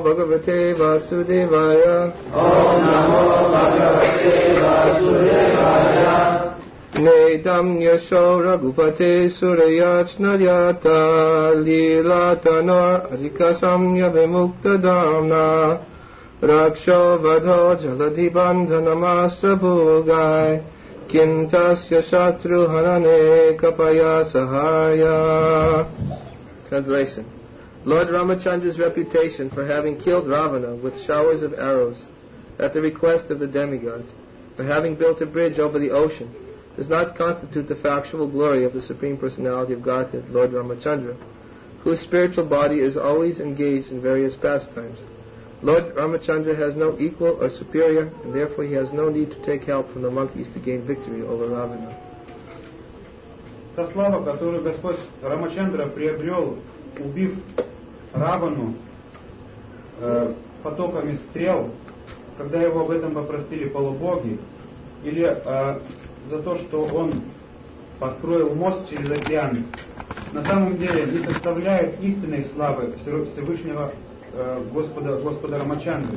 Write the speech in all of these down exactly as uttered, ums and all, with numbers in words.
Bhagavate Vasudevaya. Om Namo Bhagavate Vasudevaya. Nedam Yasho Raghupate Surayachnayata Lilatanor Adhikasamya Vimukta Dhamna Raksho Vadho Jaladi Bandhanamastra Bhugai Kintasya Shatru Hanane Kapaya Sahaya. Translation. Lord Ramachandra's reputation for having killed Ravana with showers of arrows at the request of the demigods, for having built a bridge over the ocean, does not constitute the factual glory of the Supreme Personality of Godhead, Lord Ramachandra, whose spiritual body is always engaged in various pastimes. Lord Ramachandra has no equal or superior, and therefore he has no need to take help from the monkeys to gain victory over Ravana. Та слава, которую Господь Рамачандра приобрел, убив Равану э, потоками стрел, когда его об этом попросили полубоги, или э, за то, что он построил мост через океан, на самом деле не составляет истинной славы Всевышнего э, Господа, Господа Рамачандры.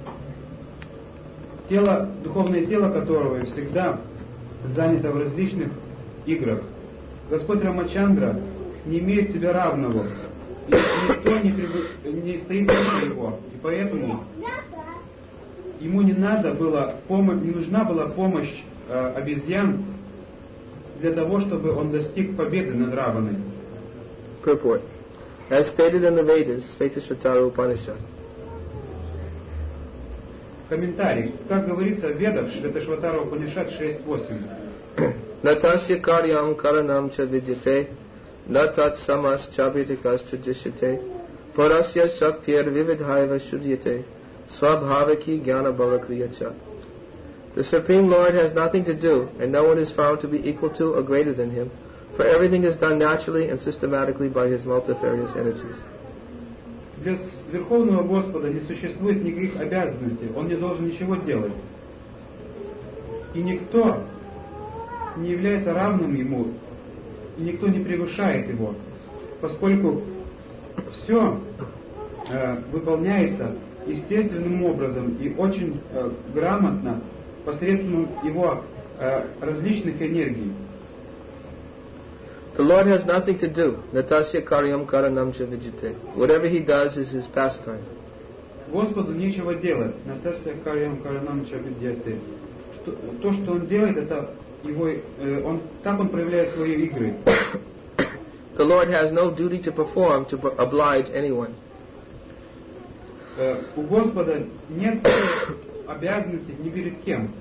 Тело, духовное тело которого всегда занято в различных играх. Господь Рамачандра не имеет себе равного, и никто не, прибы... не стоит выше его, и поэтому ему не надо было помощь, не нужна была помощь э, обезьян для того, чтобы он достиг победы над Раваной. Purport. As stated in the Vedas, Svetasvatara Upanishad. Комментарий. Как говорится в Ведах, Шветашватара Упанишад шесть восемь. Natasya karyam karanam cha vidyate natat samas chabhitikas tradisyate parasya shaktir vividhaiva shudyate swabhavaki jnana balakriyacha. The Supreme Lord has nothing to do, and no one is found to be equal to or greater than him, for everything is done naturally and systematically by his multifarious energies. Для Верховного Господа не существует никаких обязанностей, он не должен ничего делать. И никто не является равным ему, и никто не превышает его, поскольку все э, выполняется естественным образом и очень э, грамотно посредством его э, различных энергий. The Lord has nothing to do. Natasya karyam karanam cha vidyate. Whatever he does is his pastime. Господу нечего делать. Натасya карьям каранам чабидьяте. То, что он делает, это его, э, он, так он проявляет свои игры. The Lord has no duty to perform to oblige anyone. Э, у Господа нет обязанностей ни перед кем.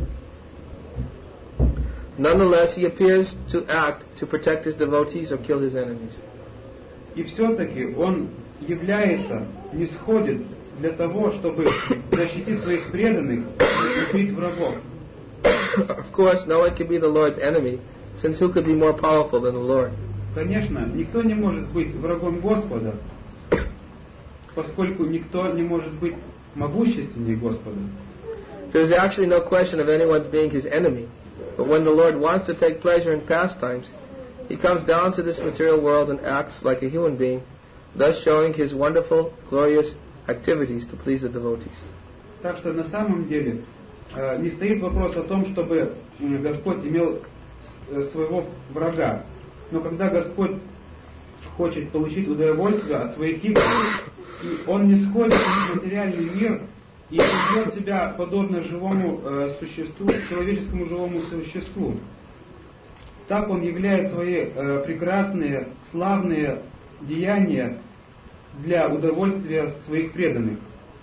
Nonetheless, he appears to act to protect his devotees or kill his enemies. И все-таки он является, не сходит для того, чтобы защитить своих преданных и убить врагов. Of course, no one can be the Lord's enemy, since who could be more powerful than the Lord? Конечно, никто не может быть врагом Господа, поскольку никто не может быть могущественнее Господа. There is actually no question of anyone's being his enemy, but when the Lord wants to take pleasure in pastimes, he comes down to this material world and acts like a human being, thus showing his wonderful, glorious activities to please the devotees. Так что на самом деле э, не стоит вопрос о том, чтобы э, Господь имел э, своего врага. Но когда Господь хочет получить удовольствие от своих игр, и Он не сходит в материальный мир и ведет себя подобно живому э, существу, человеческому живому существу, так Он являет свои э, прекрасные, славные деяния для удовольствия своих преданных.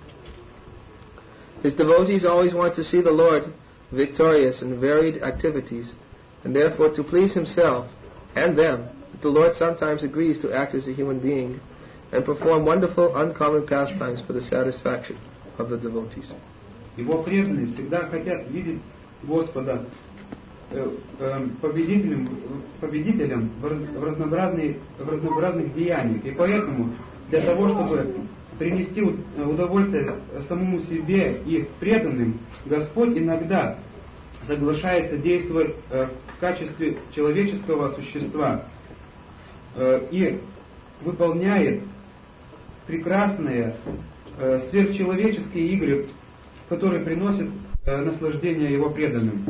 His devotees always want to see the Lord victorious in varied activities, and therefore to please himself and them, the Lord sometimes agrees to act as a human being and perform wonderful, uncommon pastimes for the satisfaction of the devotees. Его преданные всегда хотят видеть Господа э, э, победителем, победителем в, раз, в, разнообразных, в разнообразных деяниях. И поэтому для того, чтобы принести удовольствие самому себе и преданным, Господь иногда соглашается действовать э, в качестве человеческого существа э, и выполняет прекрасные э, сверхчеловеческие игры, которые приносят э, наслаждение его преданным.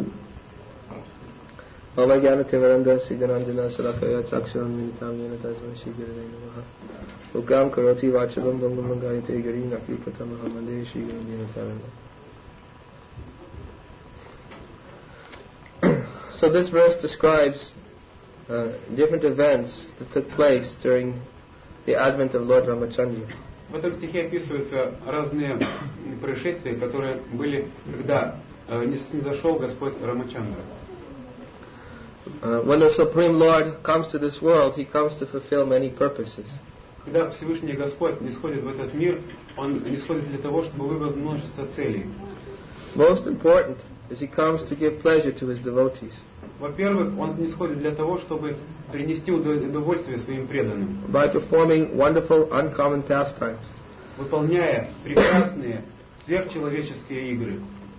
So this verse describes uh, different events that took place during the advent of Lord Ramachandra. В этом стихе описываются разные происшествия, которые были, когда э, низвошел Господь Рамачандра. Uh, when the Supreme Lord comes to this world, He comes to fulfill many purposes. Когда Всевышний Господь нисходит в этот мир, Он нисходит для того, чтобы выполнить множество целей. Most important is He comes to give pleasure to His devotees. Во-первых, Он нисходит для того, чтобы принести удовольствие своим преданным. By performing wonderful, uncommon pastimes. Выполняя прекрасные, сверхчеловеческие игры.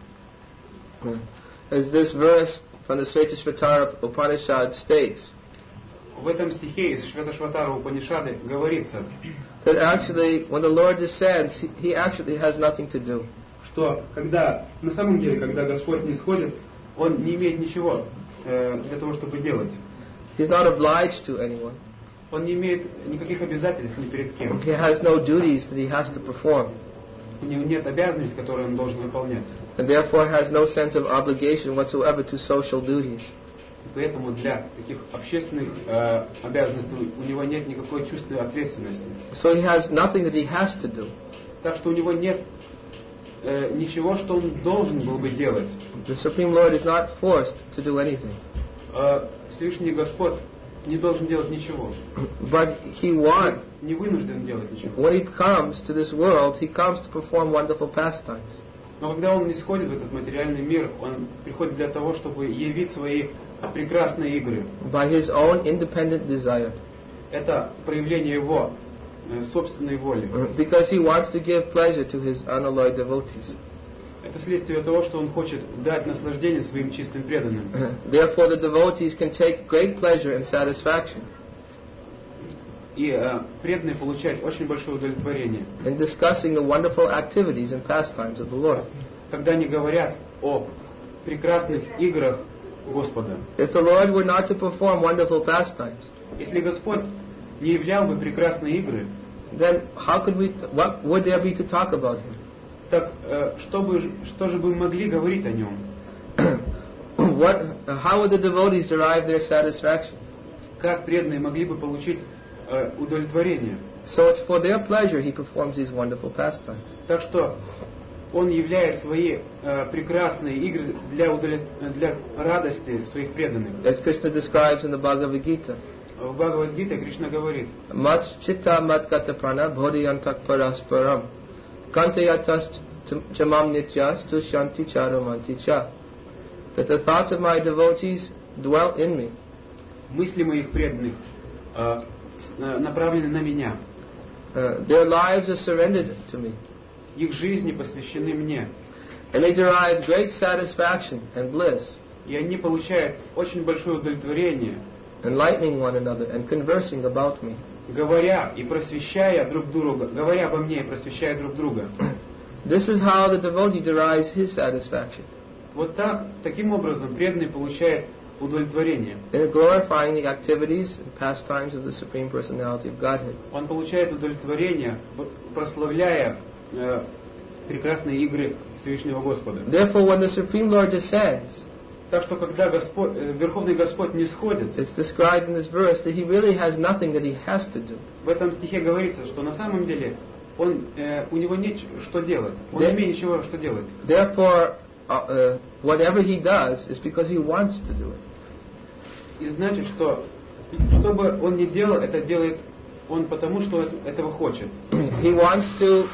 As this verse from the Svetashvatara Upanishad states, в этом стихе из Шветашватара Упанишады говорится, that actually when the Lord descends, he, he actually has nothing to do. Что когда, на самом деле, когда Господь нисходит, Он не имеет ничего э, для того, чтобы делать. He's not obliged to anyone. Он не имеет никаких обязательств ни перед кем. He has no duties that he has to perform. У него нет обязанностей, которые он должен выполнять. And therefore has no sense of obligation whatsoever to social duties. Поэтому для таких общественных э, обязанностей у него нет никакой чувства ответственности. So he has nothing that he has to do. Так что у него нет э, ничего, что он должен был бы делать. The Supreme Lord is not forced to do anything. Э, Всевышний Господь не должен делать ничего. But he wants, не вынужден делать ничего. when he comes to this world, he comes to perform wonderful pastimes. Но когда он нисходит в этот материальный мир, он приходит для того, чтобы явить свои прекрасные игры. By his own independent desire. Это проявление его э, собственной воли. Because he wants to give pleasure to his unalloyed devotees. Это следствие того, что он хочет дать наслаждение своим чистым преданным. Therefore the devotees can take great pleasure and satisfaction. И э, преданные получают очень большое удовлетворение. In discussing the wonderful activities and pastimes of the Lord. Когда они говорят о прекрасных играх Господа. If the Lord were not to perform wonderful pastimes, если Господь не являл бы прекрасные игры, then how could we? T- what would there be to talk about him? Так э, что бы, что же бы мы могли говорить о нем? What? How would the devotees derive their satisfaction? Как преданные могли бы получить э, удовлетворение? So it's for their pleasure he performs these wonderful pastimes. Так что он являет свои э, прекрасные игры для, удовлет... для радости своих преданных. As Krishna describes in the Bhagavad Gita. В Бхагавад-гите Кришна говорит: Mat chitta mat kata prana bodhiyantak parasparam kantayatas chamam nityas tushanti charamanti cha. That the thoughts of my devotees dwell in me. Мысли моих преданных э, направлены на меня. Uh, their lives are surrendered to me. Их жизни посвящены мне. And they derive great satisfaction and bliss. И они получают очень большое удовлетворение, enlightening one another and conversing about me. Говоря и просвещая друг друга, говоря обо мне и просвещая друг друга. This is how the devotee derives his satisfaction. Вот так, таким образом, преданный получает удовлетворение. In glorifying the activities and pastimes of the Supreme Personality of Godhead. Он получает удовлетворение, прославляя э, прекрасные игры Всевышнего Господа. Therefore, when the Supreme Lord descends, так что когда Господь, э, Верховный Господь нисходит, it's described in this verse that he really has nothing that he has to do. В этом стихе говорится, что на самом деле он, э, у него нет что делать, он There, не имеет ничего что делать. Therefore, uh, uh, whatever he does is because he wants to do it. И значит, что что бы он ни делал, это делает он потому, что этого хочет. He wants to.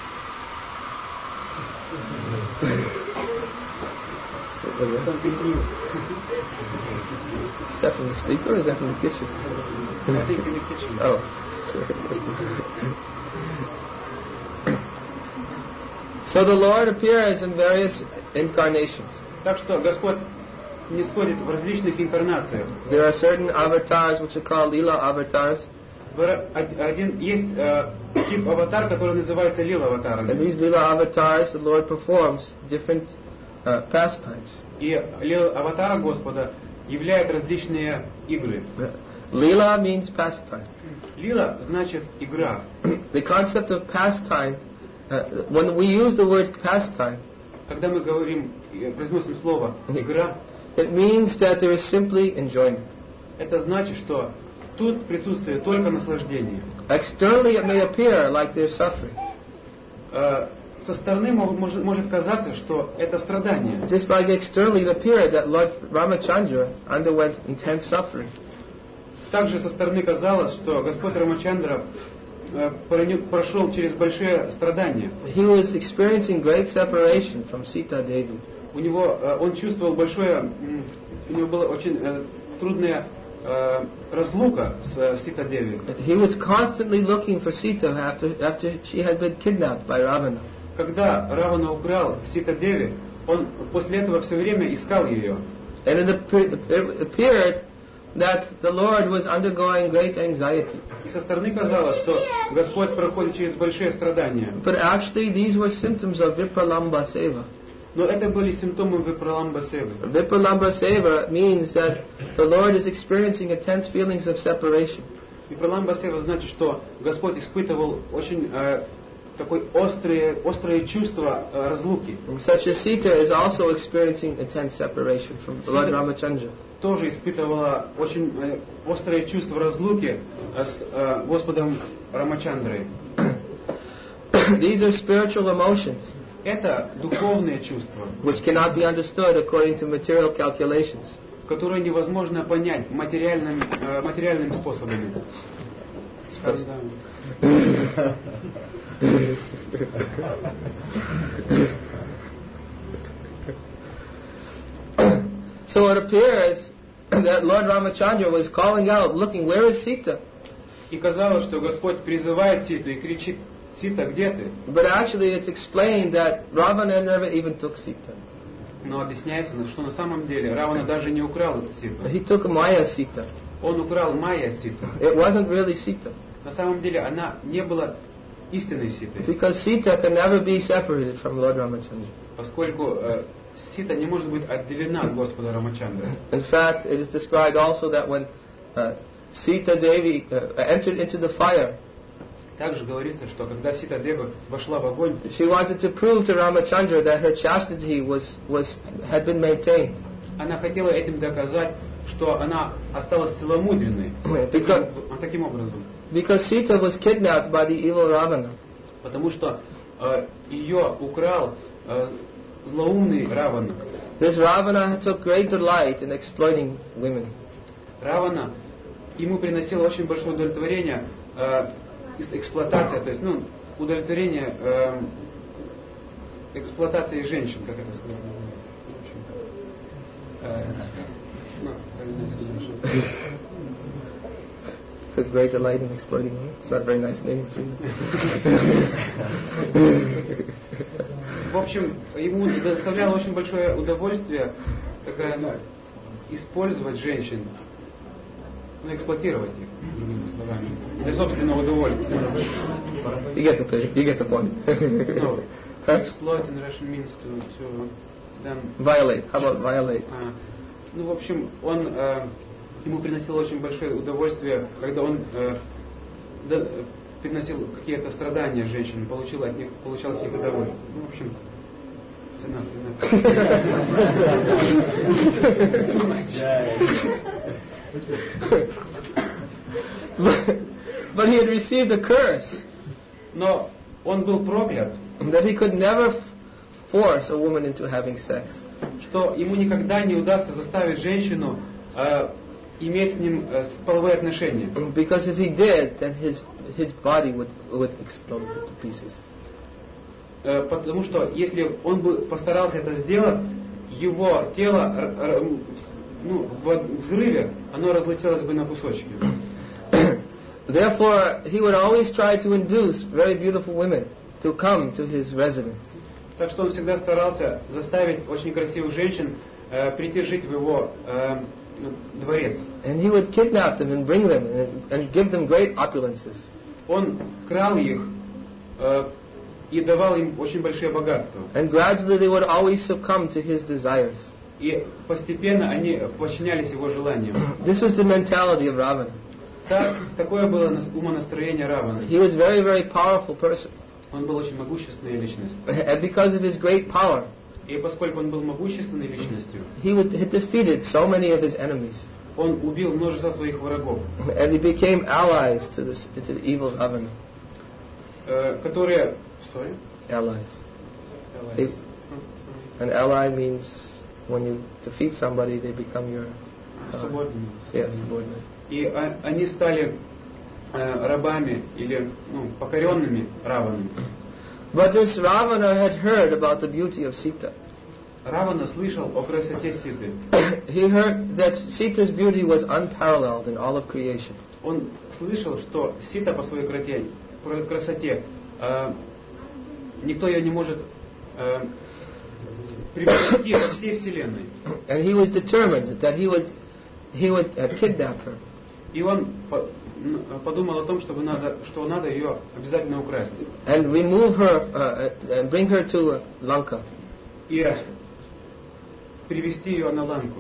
Is that from the speaker or is that from the kitchen? I think in the kitchen. Oh. So the Lord appears in various incarnations. Так что Господь нисходит в различных инкарнациях. There are certain avatars which are called Lila avatars. Один есть э, тип аватар, который называется лила-аватаром. And these lila avatars, the Lord performs different uh, pastimes. И лила-аватара Господа являет различные игры. Lila means pastime. Лила значит игра. The concept of pastime, uh, when we use the word pastime, Когда мы говорим, произносим слово игра, it means that there is simply enjoyment. это значит, что тут присутствует только наслаждение. Externally it may appear like they're suffering. Э, Со стороны мог- может, может казаться, что это страдание. Just like externally it appeared that Lord Ramachandra underwent intense suffering. Также со стороны казалось, что Господь Рамачандра э, проник- прошел через большие страдания. He was experiencing great separation from Sita Devi. У него, э, он чувствовал большое, м, у него была очень э, трудная э, разлука с э, Сита-Деви. He was constantly looking for Sita after, after she had been kidnapped by Ravana. Когда Равана украл Сита-Деви, он после этого все время искал ее. And it, appear, it appeared that the Lord was undergoing great anxiety. И со стороны казалось, что Господь проходит через большие страдания. But actually these were symptoms of Vipralamba Seva. Но это были симптомы Випраламба Севы. Vipralamba Seva means that the Lord is experiencing intense feelings of separation. Випраламба Сева значит, что Господь испытывал очень э, такое острое, острое чувство э, разлуки. Such as Sita is also experiencing intense separation from Lord Ramachandra. Тоже испытывала очень э, острое чувство разлуки э, с э, Господом Рамачандрой. These are spiritual emotions Это духовные чувства, which cannot be understood according to material calculations. которые невозможно понять материальным, э, материальным способами. So it appears that Lord Ramachandra was calling out, looking, where is Sita? И казалось, что Господь призывает Ситу и кричит: «Сита, где ты?» But actually it's explained that Ravana never even took Sita. Но объясняется, что на самом деле Равана даже не украл Ситу. He took Maya Sita. Он украл Майя Ситу. It wasn't really Sita. На самом деле она не была истинной Ситой, Because Sita can never be separated from Lord Ramachandra. поскольку э, Сита не может быть отделена от Господа Рамачандры. In fact, it is described also that when uh, Sita Devi uh, entered into the fire, Также говорится, что когда Сита Дева вошла в огонь, she wanted to prove to Ramachandra that her chastity was, was, had been maintained. она хотела этим доказать, что она осталась целомудренной. Because, Таким образом. because Sita was kidnapped by the evil Ravana. Потому что э, ее украл э, злоумный Равана. This Ravana took great delight in exploiting women. Равана, ему приносило очень большое удовлетворение э, эксплуатация, то есть, ну, удовлетворение э, эксплуатации женщин, как это сказать. Э, ну, Took great delight in exploiting women. It's not a very nice name. В общем, ему доставляло очень большое удовольствие такая, ну, использовать женщин, ну, эксплуатировать их, другими словами, для собственного удовольствия. You get the picture. You get the point. No, exploit in Russian means to, to them... Violate. How about violate? А, ну, в общем, он, э, ему приносило очень большое удовольствие, когда он э, да, приносил какие-то страдания женщинам, получил от них, получал от них удовольствие. Ну, в общем, цена, цена. but, but he had received a curse. Но он был проклят, That he could never f- force a woman into having sex. что ему никогда не удастся заставить женщину э, иметь с ним э, половые отношения. Because if he did, then his his body would would explode into pieces. Э, потому что если он бы постарался это сделать, его тело р- р- ну, в взрыве, оно разлетелось бы на кусочки. Therefore, he would always try to induce very beautiful women to come to his residence. Так что он всегда старался заставить очень красивых женщин э, прийти жить в его э, дворец. And he would kidnap them and bring them and, and give them great opulences. Он крал их э, и давал им очень большие богатства. And gradually they would always succumb to his desires. И постепенно они подчинялись его желаниям. This was the mentality of Ravana. Так, такое было нас- умонастроение Равана. He was a very, very powerful person. Он был очень могущественной личностью. And because of his great power, И поскольку он был могущественной личностью, he, would, he defeated so many of his enemies. он убил множество своих врагов, And he became allies to, this, to the evil Ravana. э, которые... Sorry? Allies. Allies. They- An ally means when you defeat somebody, they become your uh, Свободными. yeah, subordinate. И а- они стали э, рабами или ну, покоренными Раваном. But this Ravana had heard about the beauty of Sita. Равана слышал о красоте Ситы. He heard that Sita's beauty was unparalleled in all of creation. Он слышал, что Сита по своей крате- про- красоте, э, никто ее не может э, превзойти во всей вселенной. And he was determined that he would he would uh, kidnap her. И он по- н- подумал о том, чтобы надо, что надо ее обязательно украсть. And remove her uh, uh, and bring her to uh, Lanka. И привести ее на Ланку.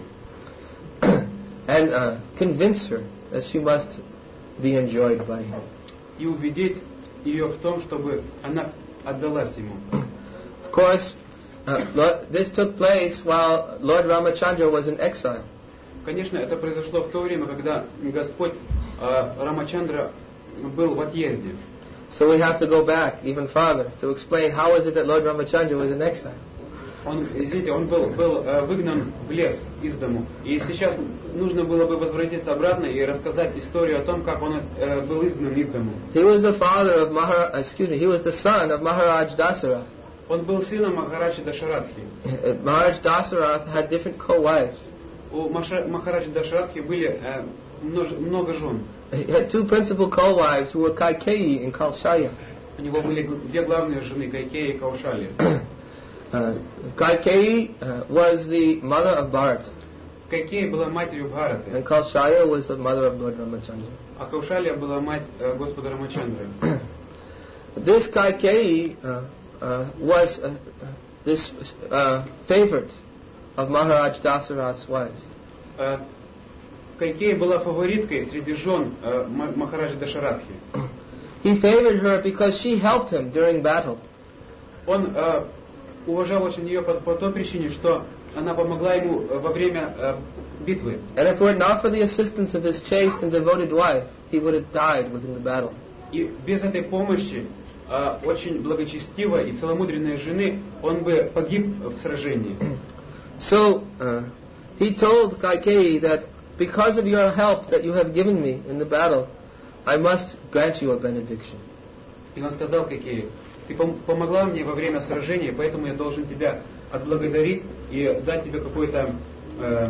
And uh, convince her that she must be enjoyed by him. И убедить ее в том, чтобы она отдалась ему. Of course, uh, Lord, this took place while Lord Ramachandra was in exile. Конечно, это произошло в то время, когда Господь э, Рамачандра был в отъезде. So we have to go back even farther to explain how is it that Lord Ramachandra was in exile. Он, извините, он был, был э, выгнан в лес из дому. И сейчас нужно было бы возвратиться обратно и рассказать историю о том, как он э, был изгнан из дому. He was the father of Mahara, excuse me, he was the son of Maharaj Dasarath. Он был сыном Махараджи Дашаратхи. Uh, Maharaj Dasarath had different co-wives. У Маша- Махараджи Дашаратхи были э, множ- много жен. He had two principal co-wives who were Kaikeyi and Kaushalya. У него были г- две главные жены, Кайкея и Каушали. Uh, Kaikeyi uh, was the mother of Bharat, Кайкея была матерью Бхараты, and Kaushalya was the mother of Lord Ramachandra. а Каушалия была мать э, Господа Рамачандры. This Kaikeyi uh, uh, was uh, this uh, favorite of Maharaj Dasarath's wives. Э, Кайкея была фавориткой среди жен э, Ма- Махараджи Дашаратхи. He favored her because she helped him during battle. Он э, уважал очень ее по, по той причине, что она помогла ему э, во время э, битвы. And if it were not for the assistance of his chaste and devoted wife, he would have died within the battle. И без этой помощи э, очень благочестивой и целомудренной жены он бы погиб в сражении. So uh, he told Kaikeyi that because of your help that you have given me in the battle, I must grant you a benediction. И он сказал Кайкее: ты пом- помогла мне во время сражения, поэтому я должен тебя отблагодарить и дать тебе какое-то э,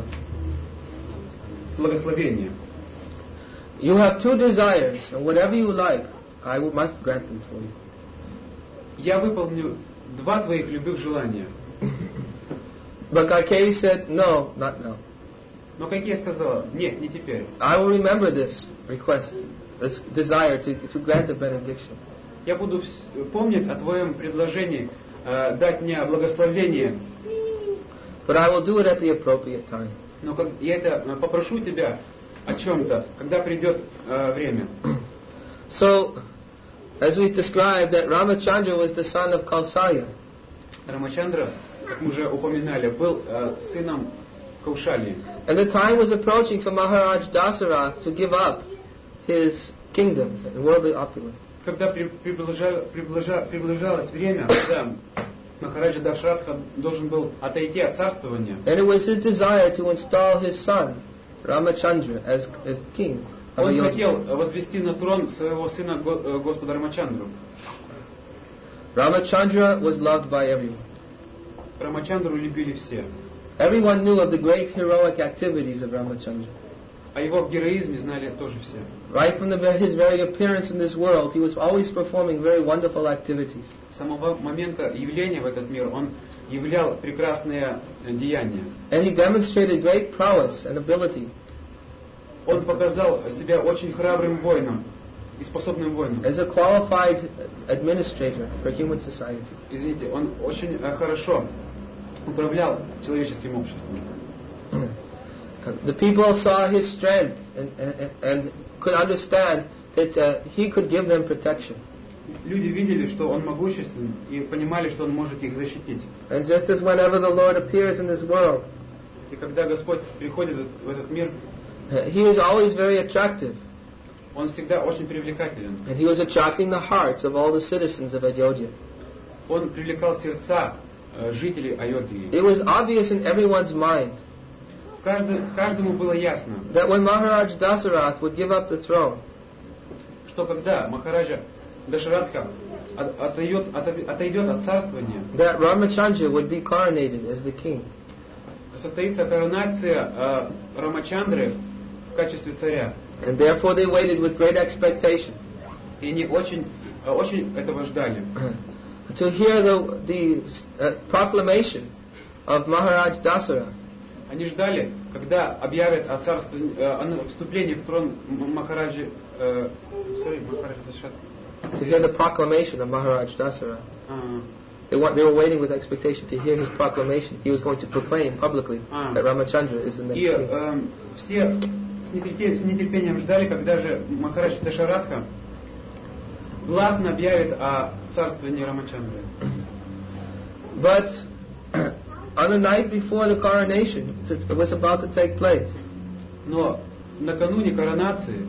благословение. You have two desires, and whatever you like, I will- must grant them for you. Я выполню два твоих любых желания. But Kaikeyi said, no, not now. Но Кайкея сказала: нет, не теперь. I will remember this request, this desire to, to grant the benediction. Я буду вс- помнить о твоем предложении э, дать мне благословение, But I will do it at the appropriate time. но как, я это э, попрошу тебя о чем-то, когда придет э, время. So, as we described, that Ramachandra was the son of Kausalya. Рамачандра, как мы уже упоминали, был э, сыном Каушалии. And the time was approaching for Maharaj Dasarath to give up his kingdom and worldly opulence. Когда при- приближа- приближа- приближалось время, когда Махараджа Дашаратха должен был отойти от царствования, And it was his desire to install his son, Ramachandra, as, as king of он Ayodhya. хотел возвести на трон своего сына Го- э, Господа Рамачандру. Ramachandra was loved by everyone. Рамачандру любили все. Everyone knew of the great heroic activities of Ramachandra. о его героизме знали тоже все. Right from the, his very appearance in this world, he was always performing very wonderful activities. С самого момента явления в этот мир он являл прекрасные деяния. And he demonstrated great prowess and ability. Он показал себя очень храбрым воином и способным воином. As a qualified administrator for human society. Извините, он очень хорошо управлял человеческим обществом. The people saw his strength and, and, and could understand that uh, he could give them protection. Люди видели, что он могуществен, и понимали, что он может их защитить. And just as whenever the Lord appears in this world, и когда Господь приходит в этот мир, he is always very attractive. Он всегда очень привлекателен. And he was attracting the hearts of all the citizens of Ayodhya. Он привлекал сердца жителей Айодхи. It was obvious in everyone's mind. Каждому было ясно, that when Maharaj Dasarath would give up the throne, что когда Махараджа Дашаратха отойдет, отойдет от царствования, that Ramachandra would be coronated as the king. Состоится коронация uh, Рамачандры в качестве царя. And therefore they waited with great expectation. И они очень, очень этого ждали. To hear the, the uh, proclamation of Maharaj Dasarath. Они ждали, когда объявят о царстве, о вступлении в трон Махараджи, uh, sorry, Махараджи Дашаратха. To hear the proclamation of Maharaj Dasarath. Uh-huh. They, want, they were waiting with expectation to hear his proclamation. He was going to proclaim publicly uh-huh. that Ramachandra is the next И king. Uh, все с нетерпением, с нетерпением ждали, когда же Махарадж Дашаратха гласно объявит о царствовании Рамачандры. But on the night before the coronation, it was about to take place. Но накануне коронации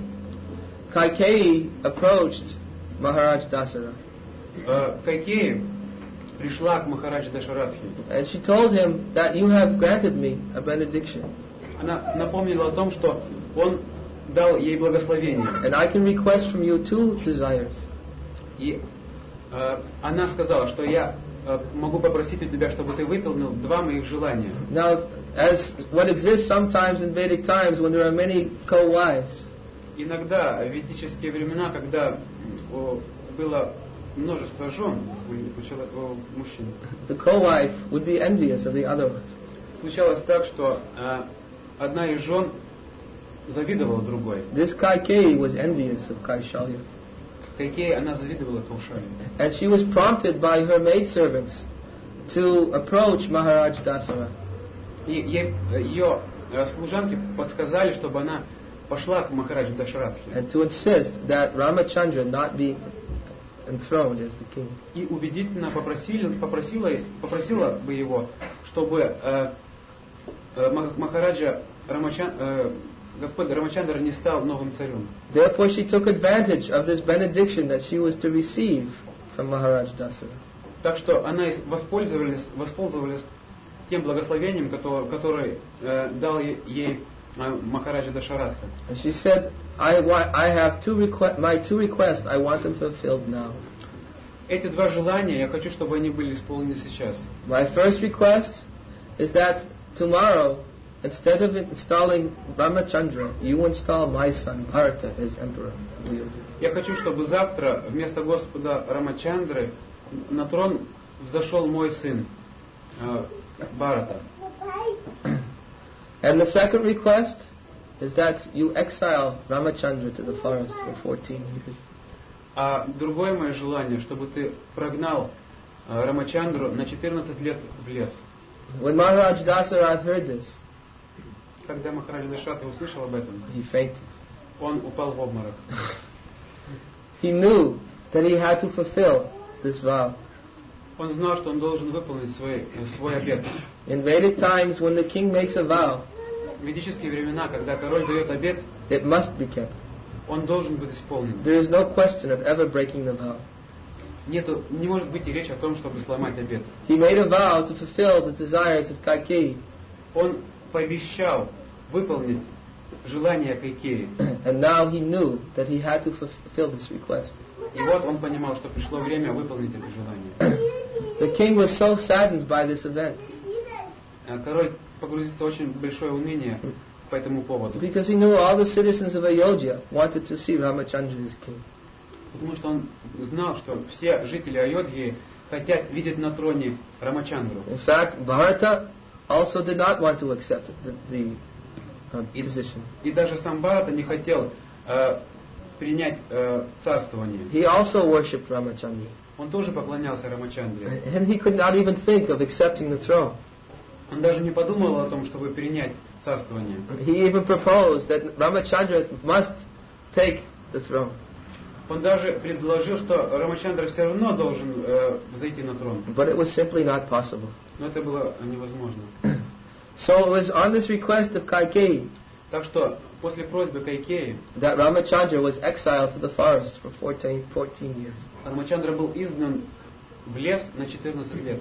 Kaikeyi approached Maharaj Dasarath. Uh, Кайкеи пришла к Махараджи Дашаратхе. And she told him that you have granted me a benediction. Она напомнила о том, что он дал ей благословение. And I can request from you two desires. И uh, она сказала, что я uh, могу попросить у тебя, чтобы ты выполнил два моих желания. Now, as what exists sometimes in Vedic times when there are many co-wives. Иногда в ведические времена, когда о, было множество жен у, у, у мужчин, the co-wife would be envious of the other ones. Случалось так, что uh, одна из жен завидовала другой. This Kaikeyi was envious of Kaishalya. Кайкеи, она завидовала Каушале. And she was prompted by her maidservants to approach Maharaj Dasarath. И ей, ее служанки подсказали, чтобы она пошла к Махараджи Дашаратхе. And to insist that Ramachandra not be enthroned as the king. И убедительно попросили, попросила, попросила бы его, чтобы э, э, Махараджа Рамачан, э, Господь Рамачандра не стал новым царем. Therefore she took advantage of this benediction that she was to receive from Maharaj Dasarath. Так что она воспользовалась, воспользовалась тем благословением, которое, которое э, дал ей э, Махараджа Дашаратха. And she said, I, wa- I have two requ- my two requests, I want them fulfilled now. Эти два желания я хочу, чтобы они были исполнены сейчас. My first request is that tomorrow, instead of installing Ramachandra, you install my son Bharata as emperor. Я хочу, чтобы завтра вместо Господа Рамачандры на трон взошел мой сын э, Бхарата. And the second request is that you exile Ramachandra to the forest for fourteen years. А другое мое желание, чтобы ты прогнал э, Рамачандру на четырнадцать лет в лес. When Maharaj Dasarath heard this, когда Махарадж Дашаратха услышал об этом, he fainted. он упал в обморок. He knew that he had to fulfill this vow. Он знал, что он должен выполнить свой, свой обет. In Vedic times, when the king makes a vow, В ведические времена, когда король дает обет, it must be kept. он должен быть исполнен. There is no question of ever breaking the vow. Нету, не может быть и речи о том, чтобы сломать обет. He made a vow to fulfill the desires of Kaikeyi. Он пообещал выполнить желание Кайкеи. And now he knew that he had to fulfill this request. И вот он понимал, что пришло время выполнить это желание. The king was so saddened by this event Король погрузился в очень большое уныние по этому поводу. Because he knew all the citizens of Ayodhya wanted to see Ramachandra as king. Потому что он знал, что все жители Айодхи хотят видеть на троне Рамачандру. In fact, Bharata also did not want to accept the, the uh, position. И даже сам Бхарата не хотел э, принять э, царствование. He also worshipped Ramachandra. Он тоже поклонялся Рамачандре. And he could not even think of accepting the throne. Он даже не подумал о том, чтобы принять царствование. He even proposed that Ramachandra must take the throne. Он даже предложил, что Рамачандра все равно должен э, взойти на трон. But it was simply not possible. Но это было невозможно. So it was on this request of Kaikeyi Так что после просьбы Кайкеи that Ramachandra was exiled to the forest for fourteen, fourteen years. Рамачандра был изгнан в лес на четырнадцать лет.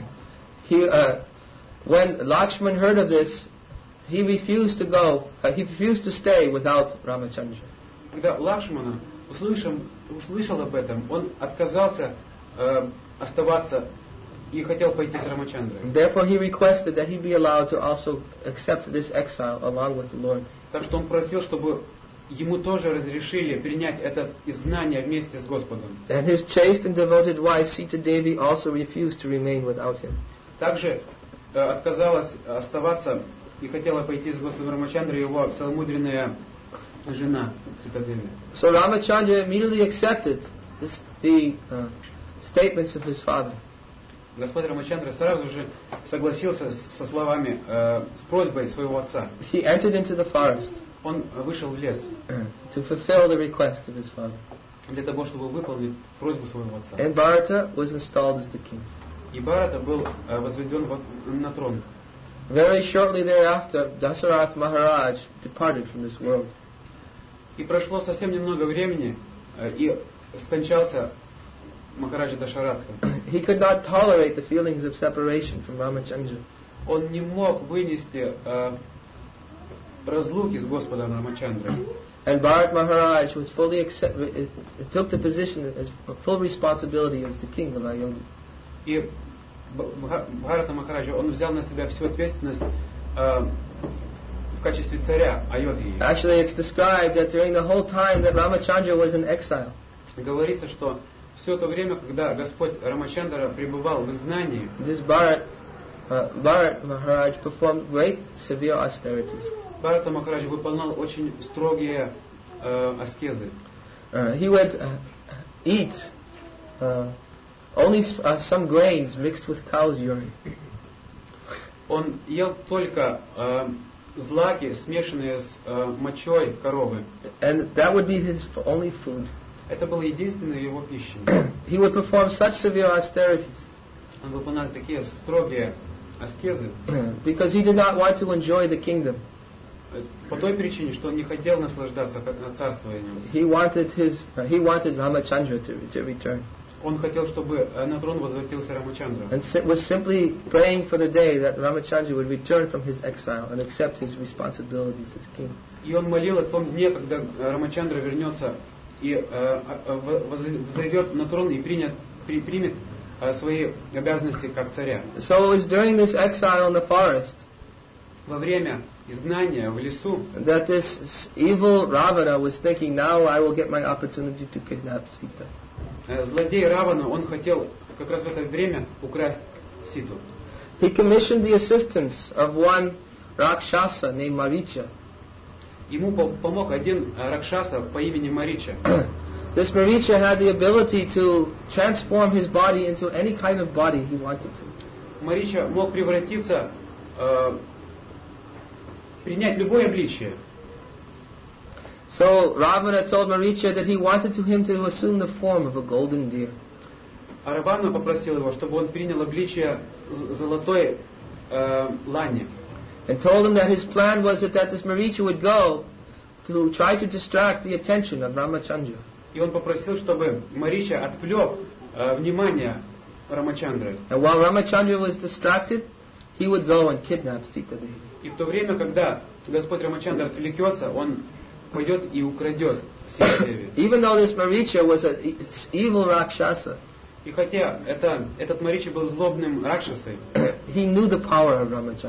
He, uh, when Lakshman heard of this, he refused to go. Uh, he refused to stay without Ramachandra. Когда Лакшмана услышал, услышал об этом, он отказался э, оставаться и хотел пойти с Рамачандрой. Therefore, he requested that he be allowed to also accept this exile along with the Lord. Так что он просил, чтобы ему тоже разрешили принять это изгнание вместе с Господом. And his chaste and devoted wife Sita Devi also refused to remain without him. Также э, отказалась оставаться и хотела пойти с Господом Рамачандрой его целомудренная жена Сита Деви. So Ramachandra immediately accepted this, the uh, statements of his father. Господь Рамачандра сразу же согласился со словами, э, с просьбой своего отца. He entered into the forest Он вышел в лес to fulfill the request of his father. для того, чтобы выполнить просьбу своего отца. And Bharata was installed as the king. И Бхарата был э, возведен на трон. Very shortly thereafter, Dasarath Maharaj departed from this world. И прошло совсем немного времени, э, и скончался Махараджа Дашаратха. He could not tolerate the feelings of separation from Ramachandra. Он не мог вынести э, разлуки с Господом Рамачандрой. And Bharat Maharaj was fully accept, took the position as full responsibility as the king of Ayodhya. И Бхарата Махараджа, он взял на себя всю ответственность э, в качестве царя Айодхи. Actually, it's described that during the whole time that Ramachandra was in exile, Говорится, что все то время, когда Господь Рамачандра пребывал в изгнании, this Bharat, uh, Bharat Maharaj performed great severe austerities. Бхарата Махарадж выполнял очень строгие э, аскезы. Uh, he would uh, eat uh, only uh, some grains mixed with cow's urine. Он ел только э, злаки, смешанные с э, мочой коровы. And that would be his only food. Это было единственной его пищей. He would perform such severe austerities Он выполнял такие строгие аскезы because he did not want to enjoy the kingdom. по той причине, что он не хотел наслаждаться царствованием. He wanted his uh, he wanted Ramachandra to, to return. Он хотел, чтобы на трон возвратился Рамачандра. And was simply praying for the day that Ramachandra would return from his exile and accept his responsibilities as king. И он молил о том дне, когда Рамачандра вернется и взойдет на трон и принят, при, примет свои обязанности как царя. So it was during this exile in the forest Во время изгнания в лесу that this evil Ravana was thinking, now I will get my opportunity to kidnap Sita. Злодей Равана, он хотел как раз в это время украсть Ситу. He commissioned the assistance of one Rakshasa named Maricha. Ему помог один Ракшаса по имени Марича. This Maricha had the ability to transform his body into any kind of body he wanted to. Марича мог превратиться, э, принять любое обличие. So Ravana told Maricha that he wanted to him to assume the form of a golden deer. А Равана попросил его, чтобы он принял обличие золотой э, лани. And told him that his plan was that, that this Maricha would go to try to distract the attention of Ramachandra. И он попросил, чтобы Марича отвлек э, внимание Рамачандры. And while Ramachandra was distracted, he would go and kidnap Sita Devi. И в то время, когда Господь Рамачандра отвлекется, он пойдет и украдет Ситу Деви. Even though this Maricha was an evil Rakshasa, И хотя это, этот Марича был злобным Ракшасой, he knew the power of Ramachandra.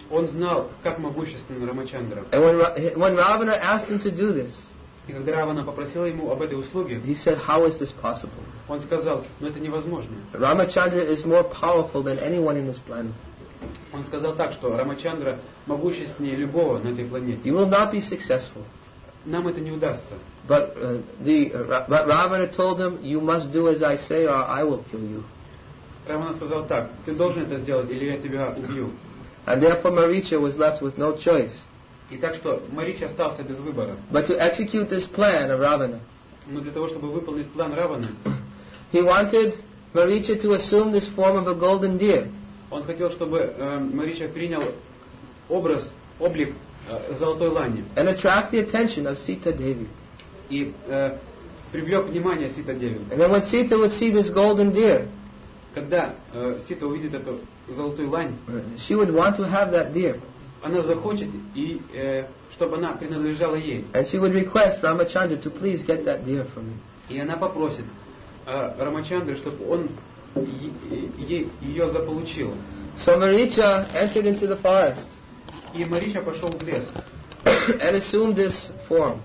Он знал, как могущественен Рамачандра. And when, Ra- when Ravana asked him to do this, И когда Равана попросил ему об этой услуге, he said, how is this possible? он сказал, ну это невозможно. Ramachandra is more powerful than anyone in this planet. Он сказал так, что Рамачандра могущественнее любого на этой планете. You will not be successful. Нам это не удастся. But, uh, the, uh, Ra- but Ravana told him, you must do as I say or I will kill you. Равана сказал так, ты должен это сделать, или я тебя убью. And therefore Maricha was left with no choice И так что Марича остался без выбора. but to execute this plan of Ravana. Но для того, чтобы выполнить план Раваны, He wanted Maricha to assume this form of a golden deer. он хотел, чтобы э, Марича принял образ, облик э, золотой лани And attract the attention of Sita Devi. и э, привлек внимание Сита Деви. And then when Sita would see this golden deer, Когда э, Сита увидит эту золотую лань, she would want to have that deer. она захочет, и э, чтобы она принадлежала ей. And she would request Ramachandra to please get that deer for me. И она попросит э, Рамачандры, чтобы он е- е- ее заполучил. So Maricha entered into the forest И Марича пошел в лес, and assumed this form.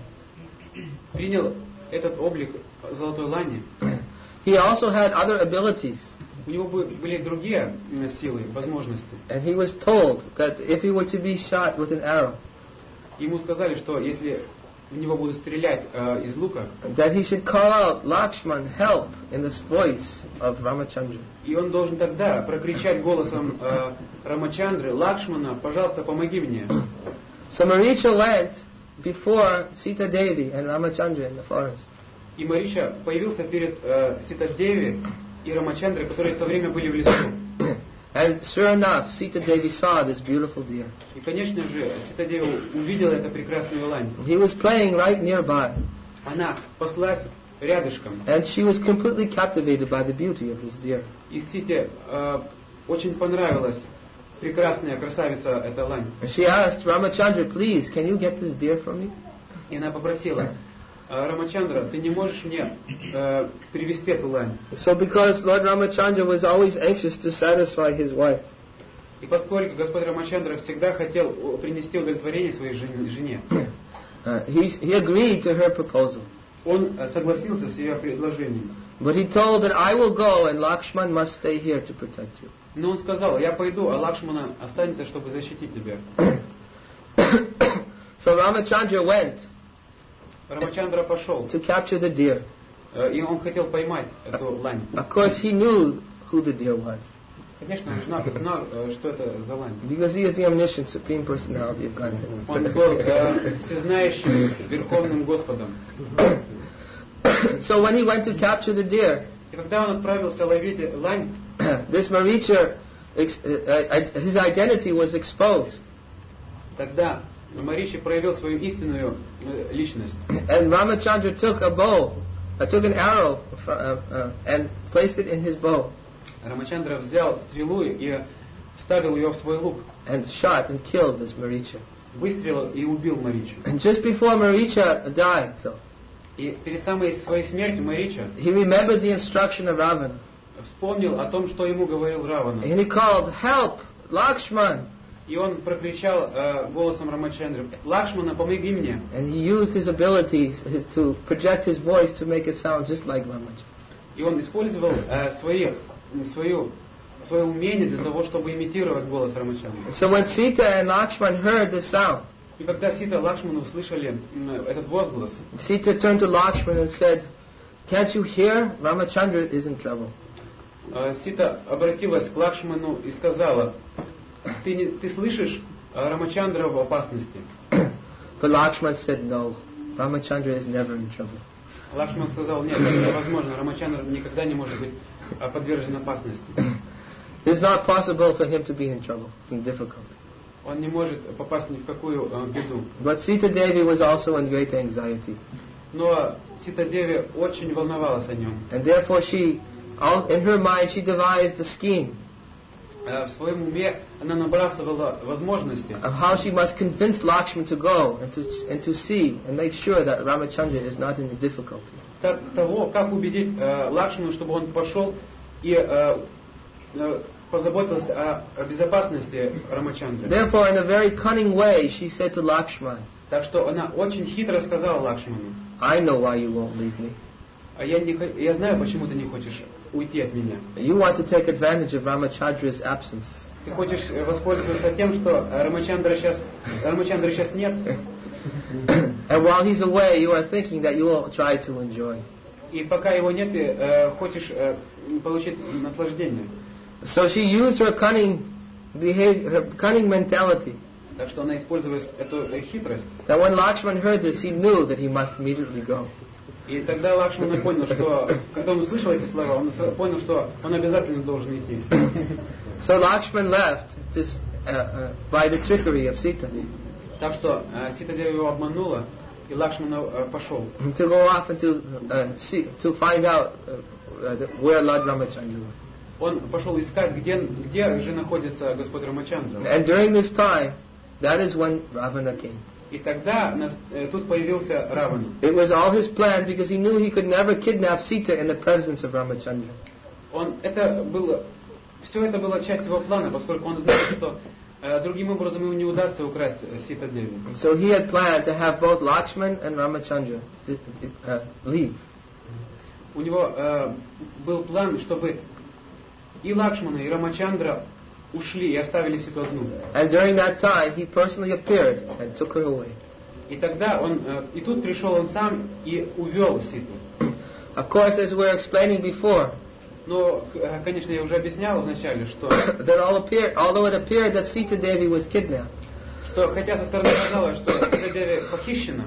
принял этот облик золотой лани. He also had other abilities. У него бы- были другие м, силы, возможности. And he was told that if he were to be shot with an arrow, Ему сказали, что если в него будут стрелять э, из лука, that he should call out, Lakshman, help, in the voice of Ramachandra. и он должен тогда прокричать голосом э, Рамачандры: «Лакшмана, пожалуйста, помоги мне». So Maricha went before Sita Devi and Ramachandra in the forest. И Марича появился перед э, Сита-Деви и Рамачандрой, которые в то время были в лесу. And sure enough, Sita Devi saw this beautiful deer. И, конечно же, Сита-Деви увидела эту прекрасную лань. He was playing right nearby, Она паслась рядышком. and she was completely captivated by the beauty of this deer. И Сите э, очень понравилась прекрасная красавица эта лань. And she asked Ramachandra, please, can you get this deer for me? И она попросила: «Э, Рамачандра, ты не можешь мне э, привезти эту лань?» So because Lord Ramachandra was always anxious to satisfy his wife, И поскольку Господь Рамачандра всегда хотел у- принести удовлетворение своей жен- жене, uh, he, he agreed to her proposal. он э, согласился с ее предложением. But he told that I will go and Lakshman must stay here to protect you. Но он сказал: «Я пойду, а Лакшмана останется, чтобы защитить тебя». So Ramachandra went Рамачандра пошел, to capture the deer. э, и он хотел поймать эту лань. Of course, he knew who the deer was, Конечно, он знал, знал, э, что это за лань. because he is the omniscient supreme personality of Он Godhead. был э, всезнающим Верховным Господом. So when he went to capture the deer, И когда он отправился ловить лань, this Maricha, ex- uh, uh, his identity was exposed, тогда Маричи проявил свою истинную э, личность. and Ramachandra took a bow, uh, took an arrow, fr- uh, uh, and placed it in his bow, Рамачандра взял стрелу и вставил ее в свой лук, and shot and killed this Maricha. выстрелил и убил Маричу. And just before Maricha died, though, И перед самой своей смертью Марича he remembered the instruction of Ravana, вспомнил о том, что ему говорил Равана. and he called, "Help, Lakshman!" И он прокричал э, голосом Рамачандры: «Лакшмана, помоги мне!» And he used his abilities his, to project his voice to make it sound just like Ramachandra. И он использовал э, свои, свою, свое умение для того, чтобы имитировать голос Рамачандры. So when Sita and Lakshman heard the sound, И когда Сита и Лакшман услышали м, этот возглас, Sita turned to Lakshman and said, "Can't you hear? Ramachandra is in trouble." э, Сита обратилась к Лакшману и сказала: «Ты, не, ты слышишь, э, Рамачандра в опасности?» But Lakshman said, "No, Ramachandra is never in trouble." Лакшман сказал: «Нет, это невозможно, Рамачандра никогда не может быть э, подвержен опасности. It's not possible for him to be in trouble. It's in difficulty. Он не может попасть ни в какую э, беду». But Sita Devi was also in great anxiety, Но Сита Деви очень волновалась о нем. and therefore she, all- in her mind, she devised a scheme Э, В своем уме она набрасывала возможности, of how she must convince Lakshman to go and to and to see and make sure that Ramachandra is not in difficulty. та- того, как убедить э, Лакшману, чтобы он пошел и э, э, позаботилась о, о безопасности Рамачандры. Therefore, in a very cunning way, she said to Lakshman, Так что она очень хитро сказала Лакшману: I know why you won't leave me. а я, не, хо- я знаю, почему ты не хочешь уйти от меня. You want to take advantage of Ramachandra's absence. Ты хочешь э, воспользоваться тем, что Рамачандра сейчас, Рамачандры сейчас нет, And while he's away, you are thinking that you will try to enjoy. и пока его нет, ты э, хочешь э, получить наслаждение. So she used her cunning behavior, her cunning mentality. Так что она использует эту э, хитрость. That when Lakshman heard this, he knew that he must immediately go. И тогда Лакшман понял, что, когда он услышал эти слова, он сра- понял, что он обязательно должен идти. So Lakshman left just, uh, uh, by the trickery of Sita Так что э, Сита-деви его обманула, и Лакшман э, пошел, to go off and to uh, see, to find out uh, uh, where Lord Ramachandra was. он пошел искать, где, где же находится Господь Рамачандра. And during this time, that is when Ravana came. И тогда нас- э, тут появился Равана. It was all his plan because he knew he could never kidnap Sita in the presence of Ramachandra. Он, это было, все это было часть его плана, поскольку он знал, что э, другим образом ему не удастся украсть э, Сита-деви. So he had planned to have both Lakshman and Ramachandra uh, leave. У него э, был план, чтобы и Лакшмана, и Рамачандра ушли и оставили Ситу одну. And during that time, he personally appeared and took her away. И тогда он, э, и тут пришел он сам и увел Ситу. Of course, as we were explaining before, Но, э, конечно, я уже объяснял вначале, что, that all appeared, although it appeared that Sita Devi was kidnapped, что хотя со стороны казалось, что Сита-деви похищена,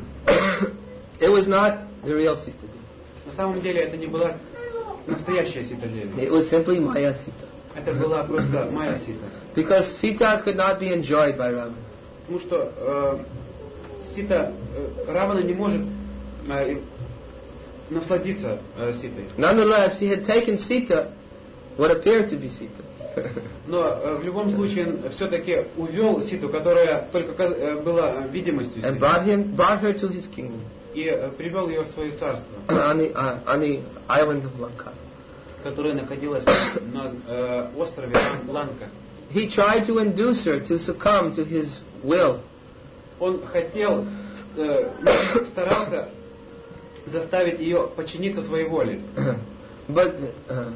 it was not the real Sita Devi. на самом деле это не была настоящая Сита-деви. It was simply Maya Sita. Это была просто Майя Сита. Because Sita could not be enjoyed by Ravana. Потому что э, Сита, э, Равана не может э, насладиться э, Ситой. Nonetheless, he had taken Sita, what appeared to be Sita, Но э, в любом случае он все-таки увел Ситу, которая только каз- э, была видимостью and Ситы, brought him, brought her to his kingdom и э, привел ее в свое царство, on the uh, on the island of Lanka. которое находилось на э, острове Лан- Ланка. He tried to induce her to succumb to his will, Он хотел, э, старался заставить ее подчиниться своей воле. but uh,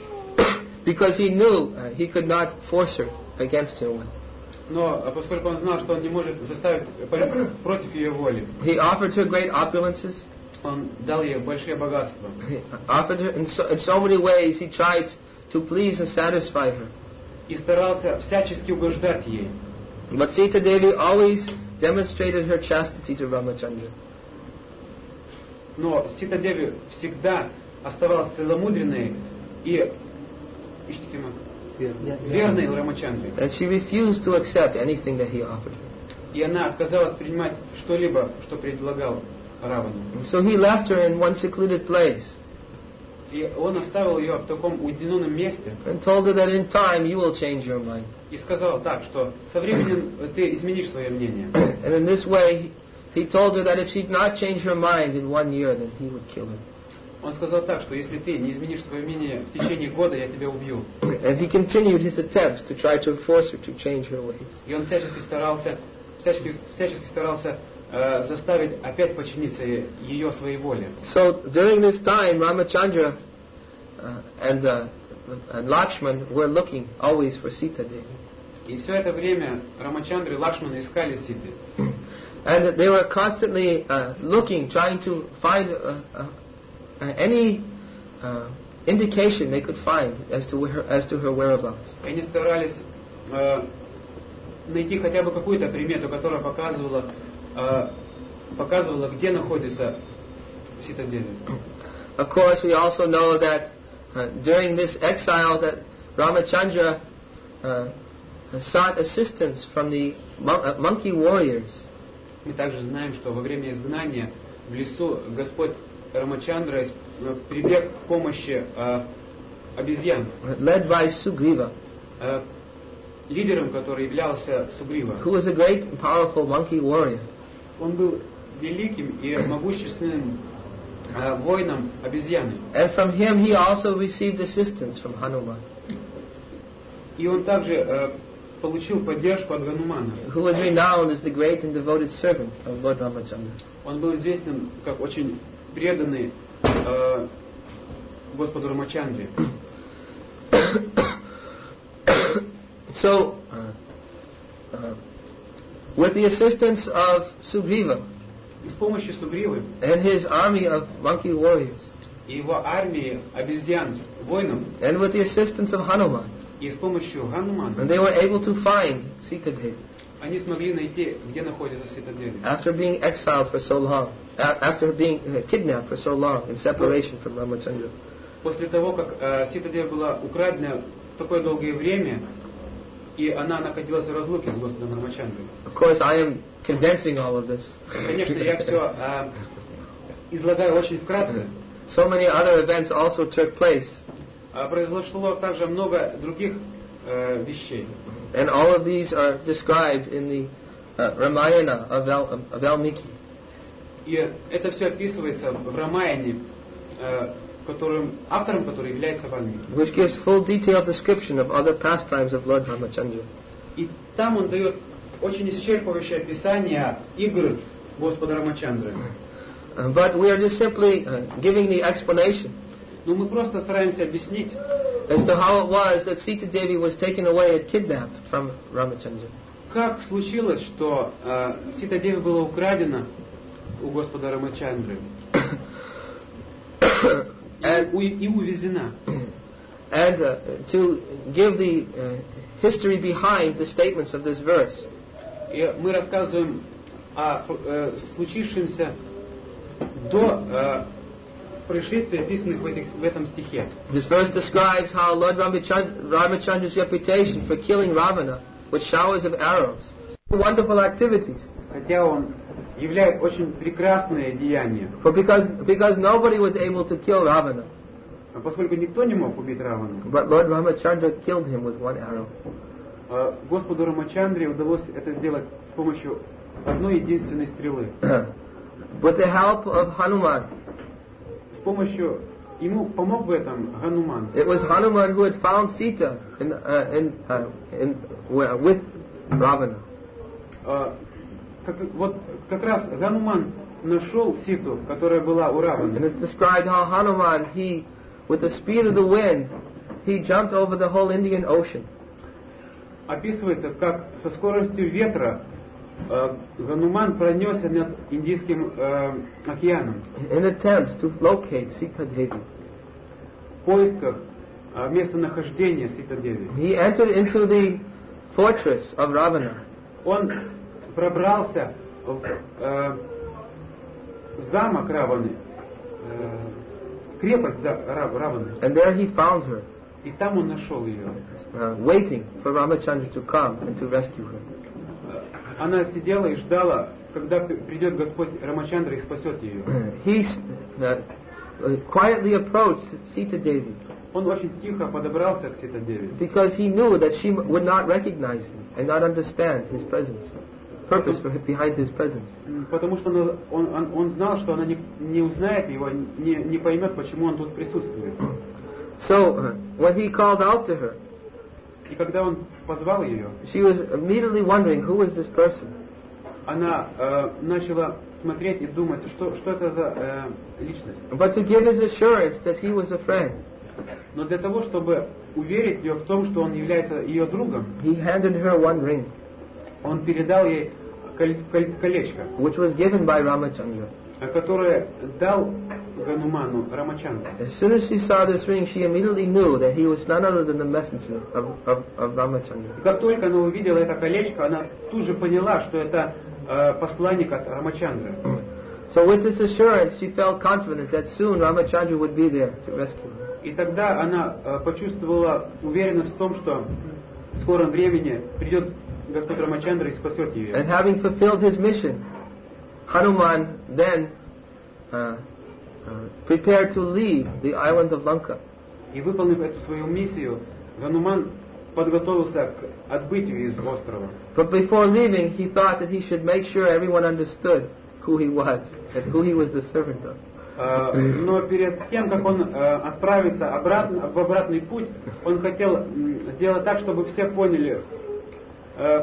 because he knew uh, he could not force her against her will, Но э, поскольку он знал, что он не может заставить по- против ее воли, he offered her great opulences. он дал ей большие богатства. He offered her in so, in so many ways. He tried to please and satisfy her. И старался всячески угождать ей. But Sita Devi always demonstrated her chastity to Ramachandra. Но Сита-деви всегда оставалась целомудренной и иштикима, верной Рамачандре. And she refused to accept anything that he offered her. И она отказалась принимать что-либо, что предлагал Равану. So he left her in one secluded place И он оставил ее в таком уединенном месте and told her that in time you will change your mind. и сказал так, что со временем ты изменишь свое мнение. And in this way, he told her that if she did not change her mind in one year, then he would kill her. Он сказал так, что если ты не изменишь свое мнение в течение года, я тебя убью. And he continued his attempts to try to force her to change her ways. И он всячески старался, всячески, всячески старался э, заставить опять подчиниться ее своей воле. So during this time, Ramachandra uh, and, uh, and Lakshman were looking always for Sita Devi. И все это время Рамачандра и Лакшмана искали Ситы. And they were constantly uh, looking, trying to find uh, uh, uh, any uh, indication they could find as to her, as to her whereabouts. И они старались э, найти хотя бы какую-то примету, которая показывала, э, показывала, где находится Сита-деви. Of course, we also know that uh, during this exile, that Ramachandra uh, sought assistance from the mon- uh, monkey warriors. Мы также знаем, что во время изгнания в лесу Господь Рамачандра э, прибег к помощи э, обезьян, Led by Sugriva, э, лидером, который являлся Сугрива. who was a great and powerful monkey warrior. Он был великим и могущественным э, воином обезьяны. And from him he also received assistance from Hanuman. И он также э, получил поддержку от Ганумана. who was renowned as the great and devoted servant of Lord Ramachandra. Он был известен как очень преданный э, Господу Рамачандре. So, uh, uh, with the assistance of Sugriva И с помощью Сугривы and his army of monkey warriors, и его армии обезьян, воинов, and with the assistance of Hanuman, и с помощью Ганумана, and they were able to find Sita Devi они смогли найти, где находится Сита-Деви. after being exiled for so long, a- after being uh, kidnapped for so long in separation from Ramachandra. После того, как э, Сита-Деви была украдена в такое долгое время, и она находилась в разлуке с Господом Рамачандрой. Of course, I am condensing all of this. Конечно, я все э, излагаю очень вкратце. So many other events also took place, А произошло также много других э, вещей. and all of these are described in the uh, Ramayana of, Val- of Valmiki. И это все описывается в Рамаяне, э, которым, автором которого является Вальмики. Which gives full detailed description of other pastimes of Lord Ramachandra. И там он дает очень исчерпывающее описание игр Господа Рамачандры. Uh, but we are just simply uh, giving the explanation Но мы просто стараемся объяснить, as to how it was that Sita Devi was taken away and kidnapped from Ramachandra. как случилось, что э, Сита-Деви была украдена у Господа Рамачандры и, у- и увезена. And uh, to give the uh, history behind the statements of this verse, И мы рассказываем о э, случившемся до э, происшествий, описанных в, этих, в этом стихе. this verse describes how Lord Ramachand- Ramachandra's reputation for killing Ravana with showers of arrows, wonderful activities. Хотя он являет очень прекрасное деяние, For because because nobody was able to kill Ravana, поскольку никто не мог убить Равану, but Lord Ramachandra killed him with one arrow. э, Господу Рамачандре удалось это сделать с помощью одной единственной стрелы. With the help of Hanuman. С помощью ему помог в этом Гануман. It was Hanuman who had found Sita in, uh, in, uh, in, uh, with Ravana. Э, как, вот как раз Гануман нашел Ситу, которая была у And Раваны. it's described how Hanuman, he, with the speed of the wind, he jumped over the whole Indian Ocean. Описывается, как со скоростью ветра э, Гануман пронесся над Индийским э, океаном In attempts to locate Sita Devi. в поисках э, местонахождения Сита-Деви. He entered into the fortress of Ravana. Он пробрался в э, замок Раваны, э, крепость за, Ра- Раваны, And there he found her, и там он нашел ее. uh, waiting for Ramachandra to come and to rescue her. Она сидела и ждала, когда п- придет Господь Рамачандра и спасет ее. He uh, uh, quietly approached Sita Devi Он очень тихо подобрался к Сита-Деви, because he knew that she would not recognize him and not understand his presence, purpose for, behind his presence. М, потому что он, он, он- он знал, что она не, не узнает его, не, не поймет, почему он тут присутствует. So uh, when he called out to her, И когда он позвал ее, she was immediately wondering who was this person. она э, начала смотреть и думать, что, что это за э, личность. But to give his assurance that he was a friend, Но для того, чтобы уверить ее в том, что он является ее другом, he handed her one ring, он передал ей коль- коль- колечко, which was given by Ramachandra. э, которое дал Гануману Рамачандра. As soon as she saw this ring, she immediately knew that he was none other than the messenger of, of, of Ramachandra. И как только она увидела это колечко, она тут же поняла, что это э, посланник от Рамачандры. So with this assurance, she felt confident that soon Ramachandra would be there to rescue her. И тогда она э, почувствовала уверенность в том, что в скором времени придет Господь Рамачандра и спасет ее. And having fulfilled his mission, Hanuman then uh, uh, prepared to leave the island of Lanka. И выполнив эту свою миссию, Гануман подготовился к отбытию из острова. But before leaving, he thought that he should make sure everyone understood who he was and who he was the servant of. Э, но перед тем, как он э, отправится обратно, в обратный путь, он хотел м, сделать так, чтобы все поняли, э,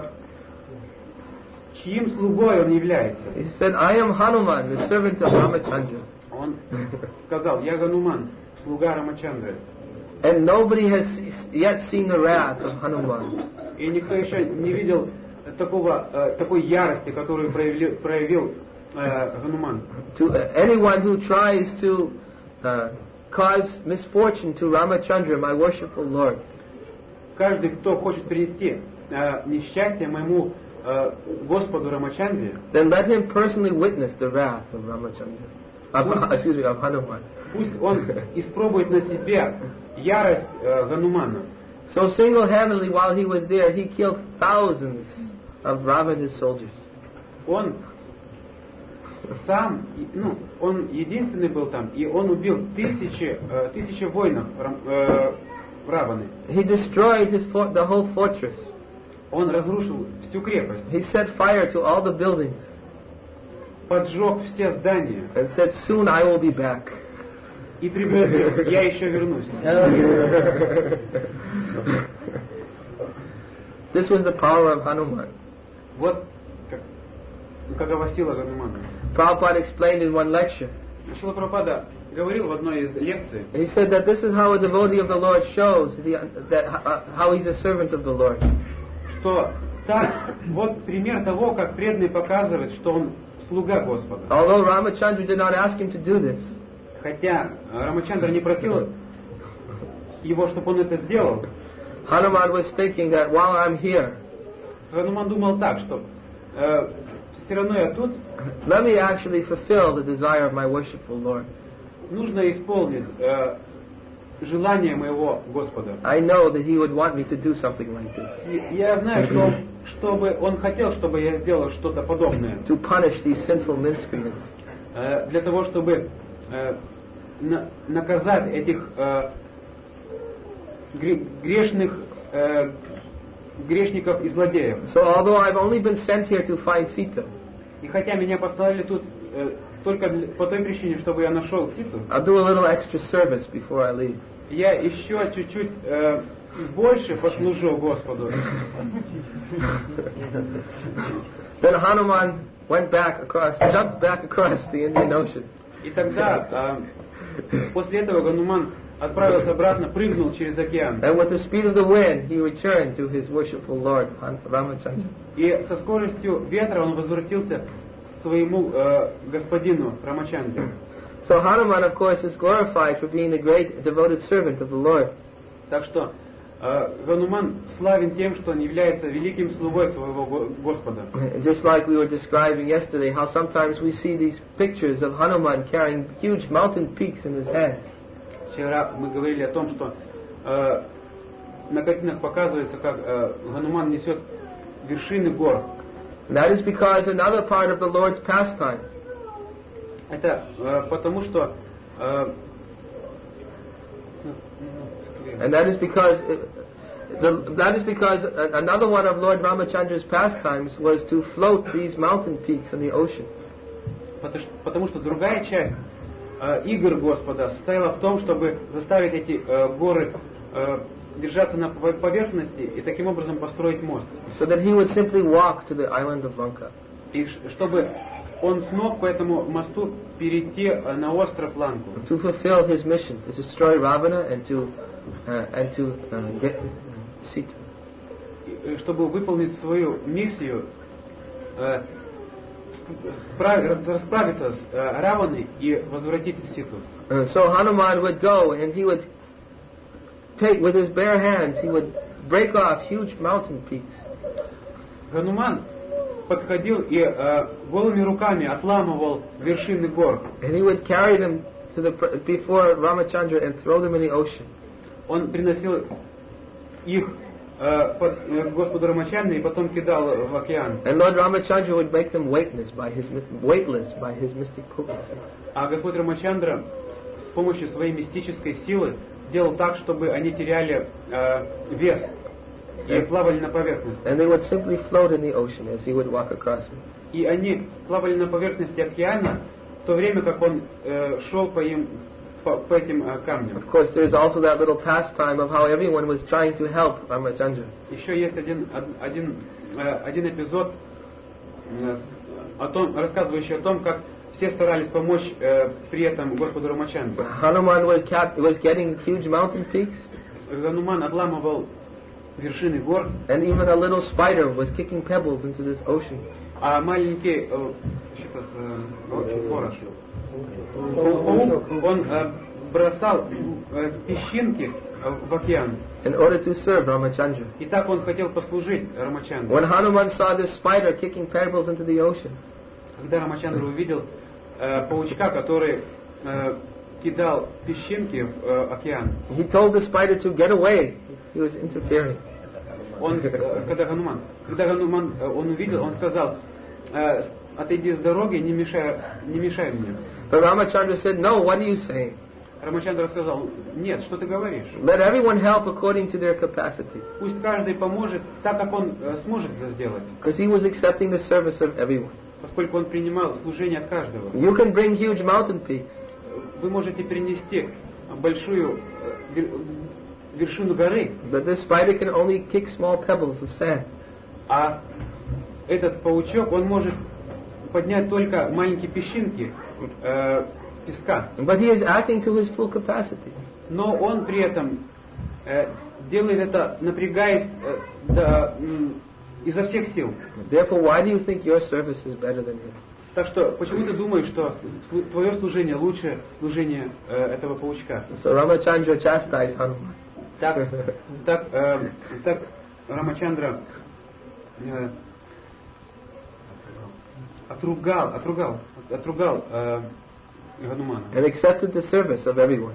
чьим слугой он является. He said, I am Hanuman, the servant of Ramachandra. Он сказал: я Гануман, слуга Рамачандры. And nobody has yet seen the wrath of Hanuman. И никто еще не видел такого, э, такой ярости, которую проявил, проявил э, Гануман. To uh, anyone who tries to uh, cause misfortune to Ramachandra, my worshipful Lord, Каждый, кто хочет принести э, несчастье моему э, Господу Рамачандре, then let him personally witness the wrath of Ramachandra. Of, excuse me, of Hanuman. пусть он испробует на себе ярость э, Ганумана. So single-handedly, while he was there, he killed thousands of Ravana's soldiers. Он сам, ну, он единственный был там, и он убил тысячи, э, тысячи воинов э, Раваны. He destroyed his fort, the whole fortress. Он разрушил всю крепость, He set fire to all the buildings поджег все здания and said, "Soon I will be back." и пригрозил: я еще вернусь. This was the power of Hanuman. Вот как, какова сила Ганумана. Prabhupada explained in one lecture. Шрила Прабхупада говорил в одной из лекций, He said that this is how a devotee of the Lord shows the, that uh, how he's a servant of the Lord. что так, вот пример того, как преданный показывает, что он слуга Господа. Although Ramachandra did not ask him to do this, Хотя Рамачандра не просил его, чтобы он это сделал, Hanuman was thinking that while I'm here, Гануман думал так, что э, все равно я тут, let me actually fulfill the desire of my worshipful Lord. нужно исполнить э, желание моего Господа. I know that he would want me to do something like this, И я знаю, что он, чтобы он хотел, чтобы я сделал что-то подобное, to punish these sinful miscreants. э, для того, чтобы э, на, наказать этих э, гре- грешных э, грешников и злодеев. So although I've only been sent here to find Sita, И хотя меня поставили тут э, только для- по той причине, чтобы я нашел Ситу, I'll do a little extra service before I leave. я еще чуть-чуть э, больше послужу Господу. Then Hanuman went back across, jumped back across the Indian Ocean. И тогда, э, после этого Гануман отправился обратно, прыгнул через океан. And with the speed of the wind, he returned to his worshipful Lord, Han- Ramachandra. И со скоростью ветра он возвратился к своему э, господину Рамачандре. So Hanuman, of course, is glorified for being a great devoted servant of the Lord. Так что э, Гануман славен тем, что он является великим слугой своего го- Господа. Just like we were describing yesterday, how sometimes we see these pictures of Hanuman carrying huge mountain peaks in his hands. Вчера мы говорили о том, что э, на картинах показывается, как э, Гануман несет вершины гор. And that is because another part of the Lord's pastime, Это э, потому что э, and that is because uh, the, that is because a- another one of Lord Ramachandra's pastimes was to float these mountain peaks in the ocean. потому что, потому что другая часть э, игр Господа состояла в том, чтобы заставить эти э, горы э, держаться на пов- поверхности и таким образом построить мост. So that he would simply walk to the island of Lanka. И ш- чтобы он смог по этому мосту перейти э, на остров Ланку, To fulfill his mission, to destroy Ravana and to uh, and to uh, get Sita. И, э, чтобы выполнить свою миссию, э, справ- рас- расправиться с э, Раваной и возвратить Ситу. Uh, so Hanuman would go and he would take with his bare hands, he would break off huge mountain peaks. Гануман подходил и э, голыми руками отламывал вершины гор. And he would carry them to the pr- before Ramachandra and throw them in the ocean. Он приносил их э, под, э, Господу Рамачандре и потом кидал в океан. And Lord Ramachandra would make them weightless by his my- weightless by his mystic potency. А Господь Рамачандра с помощью своей мистической силы делал так, чтобы они теряли э, вес и плавали на поверхности. And they would simply float in the ocean as he would walk across it. И они плавали на поверхности океана, в то время как он э, шел по, им, по, по этим э, камням. Of course, there is also that little pastime of how everyone was trying to help Ramachandra. Еще есть один, один, э, один эпизод, э, о том, рассказывающий о том, как все старались помочь э, при этом Господу Рамачандре. Hanuman was, cap- was getting huge mountain peaks, Гануман отламывал вершины гор, and even a little spider was kicking pebbles into this ocean. а маленький э, что-то с, э, ворож, паук, он э, бросал э, песчинки э, в океан. In order to serve Ramachandra. И так он хотел послужить Рамачандре. When Hanuman saw this spider kicking pebbles into the ocean, Когда Рамачандра увидел э, паучка, который э, кидал песчинки в э, океан, he told the spider to get away. He was interfering. он, э, когда Гануман, когда Гануман э, он увидел, он сказал: э, отойди с дороги, не мешай, не мешай мне. But Ramachandra said, no, what are you saying? Рамачандра сказал: нет, что ты говоришь? Let everyone help according to their capacity. Пусть каждый поможет так, как он э, сможет это сделать, Because he was accepting the service of everyone. поскольку он принимал служение от каждого. You can bring huge mountain peaks, Вы можете перенести большую э, вер- вершину горы, but this spider can only kick small pebbles of sand. а этот паучок, он может поднять только маленькие песчинки э, песка. But he is acting to his full capacity. Но он при этом э, делает это, напрягаясь э, до, м, изо всех сил. Therefore, why do you think your service is better than his? Так что, почему ты думаешь, что слу- твое служение лучше служения э, этого паучка? So Ramachandra chastised Hanuman. Так, так, э, так Рамачандра э, отругал, отругал, отругал э, Ганумана And accepted the service of everyone.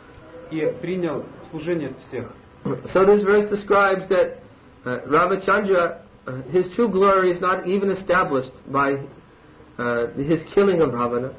и принял служение от всех. So this verse describes that uh, Ramachandra, uh, his true glory is not even established by uh, his killing of Ravana,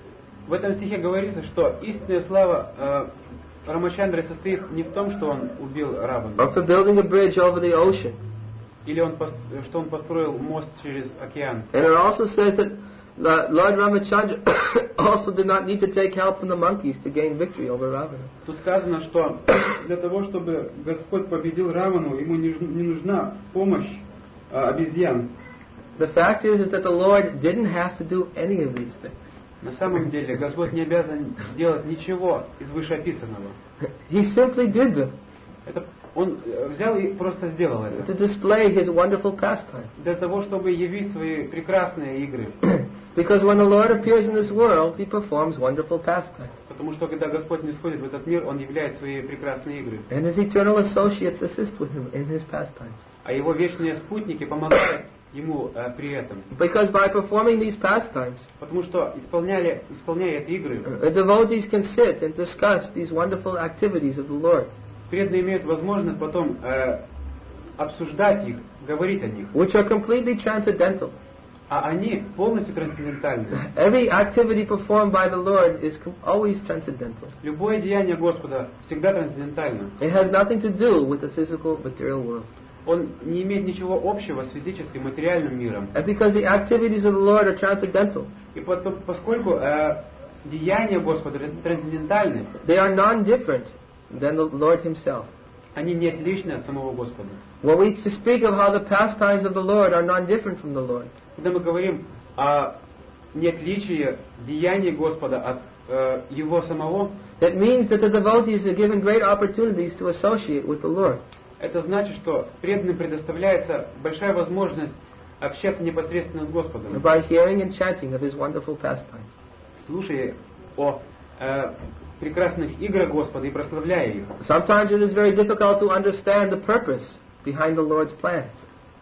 В этом стихе говорится, что истинная слава э, Рамачандры состоит не в том, что он убил Равану, or for building a bridge over the ocean. или он, пос- что он построил мост через океан. And it also says that uh, Lord Ramachandra also did not need to take help from the monkeys to gain victory over Ravana. Тут сказано, что для того, чтобы Господь победил Равану, ему не, ж- не нужна помощь э, обезьян. The fact is, is that the Lord didn't have to do any of these things. На самом деле Господь не обязан делать ничего из вышеописанного. He simply did them Это он э, взял и просто сделал это to display his wonderful pastime. для того, чтобы явить свои прекрасные игры. Because when the Lord appears in this world, he performs wonderful pastime. Потому что когда Господь не сходит в этот мир, Он являет свои прекрасные игры. And his eternal associates assist with him in his pastimes. А его вечные спутники помогают ему э, при этом. Because by performing these pastimes, Потому что исполняли, исполняя эти игры, the devotees can sit and discuss these wonderful activities of the Lord, преданные имеют возможность потом э, обсуждать их, говорить о них. which are completely transcendental. А они полностью трансцендентальны. Every activity performed by the Lord is com- always transcendental. Любое деяние Господа всегда трансцендентально. It has nothing to do with the physical, material world. Он не имеет ничего общего с физическим, материальным миром. And because the activities of the Lord are transcendental, И потом, поскольку э, деяния Господа трансцендентальны, they are non-different than the Lord himself. они не отличны от самого Господа. When we speak of how the pastimes of the Lord are non-different from the Lord, Когда мы говорим о неотличии деяний Господа от э, Его самого, that means that the devotees are given great opportunities to associate with the Lord. это значит, что преданным предоставляется большая возможность общаться непосредственно с Господом, By hearing and chanting of his wonderful pastimes. слушая о э, прекрасных играх Господа и прославляя их. Sometimes it is very difficult to understand the purpose behind the Lord's plans.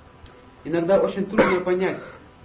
Иногда очень трудно понять,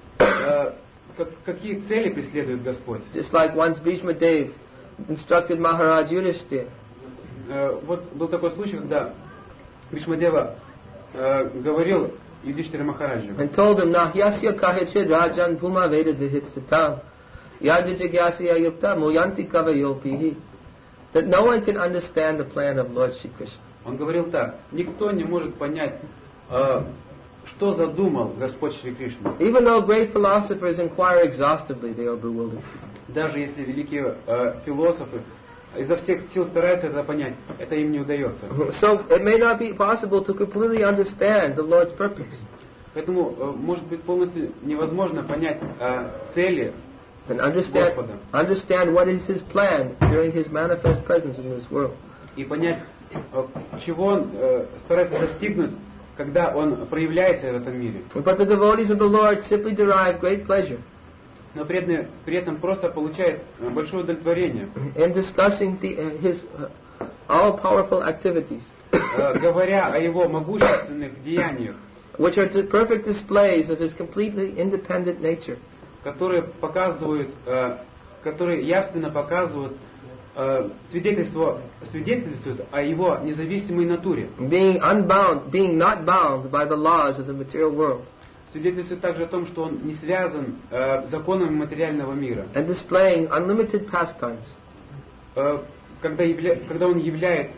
э, как- какие цели преследует Господь. Just like once Bhishma Dev instructed Maharaj Yudhishthira, Э, вот был такой случай, когда Бишмадева э, говорил Юдиштхире Махараджу, and told him, Nahyasya kahechid rajan bhuma veda vihitsatam yadijigyasya yukta muyanti kavayopihi, that no one can understand the plan of Lord Shri Krishna. он говорил так: никто не может понять, э, что задумал Господь Шри Кришна. Even though great philosophers inquire exhaustively, they are bewildered. Даже если великие э, философы изо всех сил стараются это понять, это им не удается. So it may not be possible to completely understand the Lord's purpose. Поэтому э, может быть полностью невозможно понять э, цели And understand, Господа understand what is His plan during His manifest presence in this world. и понять, э, чего он э, старается достигнуть, когда он проявляется в этом мире. But the devotees of the Lord simply derive great pleasure Но при этом, при этом просто получает э, большое удовлетворение, in discussing the, uh, His uh, all-powerful activities, э, говоря о его могущественных деяниях, which are the perfect displays of His completely independent nature. которые показывают, э, которые явственно показывают, э, свидетельство, свидетельствуют о его независимой натуре. Being unbound, being not bound by the laws of the material world, Свидетельствует также о том, что он не связан э, законами материального мира. and displaying unlimited pastimes, Э, когда, явля, когда он являет,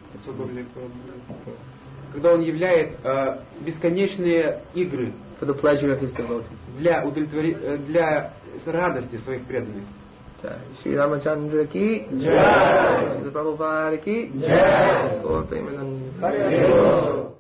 когда он являет э, бесконечные игры for the pleasure of His devotees. для удовлетвори- э, для радости своих преданных. Shri Ramachandra ki Jai. Shri Prabhupada ki Jai. Gaur Premanand. Hare Krishna.